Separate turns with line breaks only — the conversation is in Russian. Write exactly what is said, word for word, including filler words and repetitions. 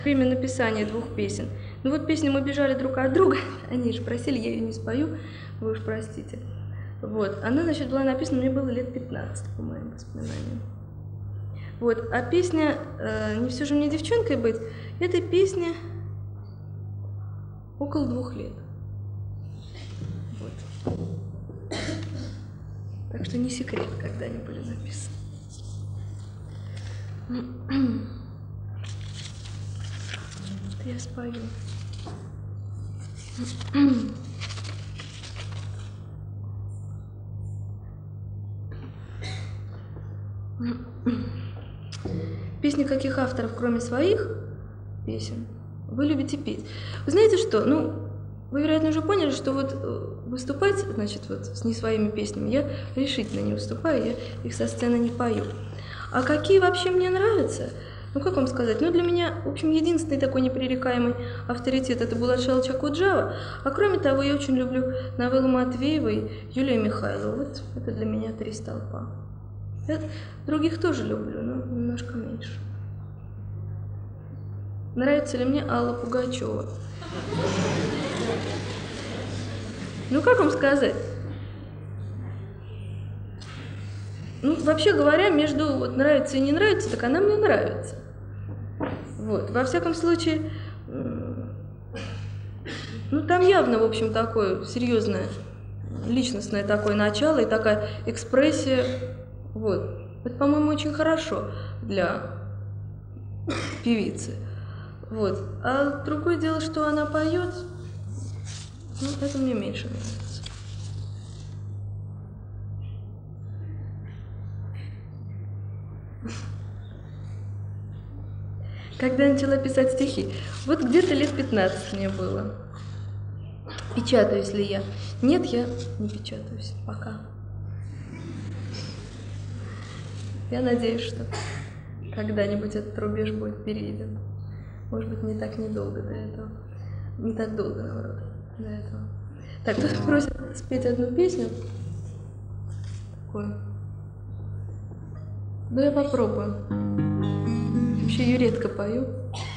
Время написания двух песен. Ну вот песни «Мы бежали друг от друга», они же просили, я ее не спою, вы уж простите. Вот, она, значит, была написана, мне было лет пятнадцать, по моим воспоминаниям. Вот, а песня э, «Не все же мне девчонкой быть», этой песне около двух лет. Вот. Так что не секрет, когда они были записаны. Я спою. Песни каких авторов, кроме своих песен, вы любите петь? Вы знаете что? Ну, вы, вероятно, уже поняли, что вот выступать, значит, вот с не своими песнями я решительно не выступаю, я их со сцены не пою. А какие вообще мне нравятся? Ну, как вам сказать? Ну, для меня, в общем, единственный такой непререкаемый авторитет – это Булат Шалыч Акуджава. А кроме того, я очень люблю новеллу Матвеевой и Юлию Михайлову. Вот это для меня три столпа. Я других тоже люблю, но немножко меньше. Нравится ли мне Алла Пугачева? Ну, как вам сказать? Ну, вообще говоря, между вот нравится и не нравится, так она мне нравится. Вот. Во всяком случае, ну, там явно, в общем, такое серьезное, личностное такое начало и такая экспрессия. Вот. Это, по-моему, очень хорошо для певицы. Вот. А другое дело, что она поет, ну, это мне меньше нравится. Когда я начала писать стихи, вот где-то лет пятнадцать мне было. Печатаюсь ли я? Нет, я не печатаюсь пока. Я надеюсь, что когда-нибудь этот рубеж будет перейден. Может быть, не так недолго до этого. Не так долго, наоборот, до этого. Так, кто-то просит спеть одну песню. Такую. Ну, я попробую. Вообще ее редко пою.